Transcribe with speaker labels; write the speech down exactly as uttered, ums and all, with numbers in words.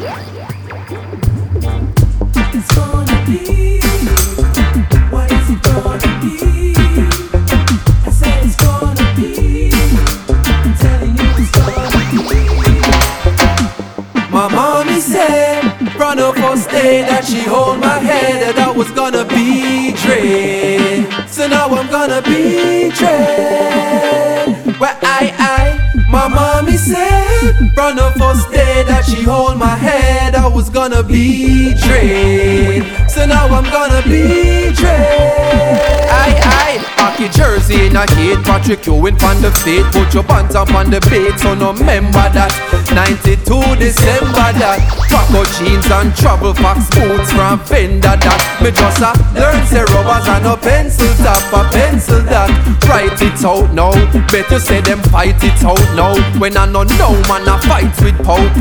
Speaker 1: It's gonna be? What is it gonna be? I said it's gonna be. I'm telling you it's gonna be. My mommy said from the first day that she hold my head that I was gonna be dread. So now I'm gonna be dread. Where I, I, my mommy said from the first day that she hold my head I was gonna be dread. So now I'm gonna be dread. I, I, Hockey jersey in a heat, Patrick Ewing on the feet, put your pants up on the beat, so no remember that. ninety-two December that. Traco jeans and travel fox boots from Fender that. Me just a learn say rubbers and a pencil top, a pencil that. Write it out now, better say them fight it out now. When I no know man I fight with pow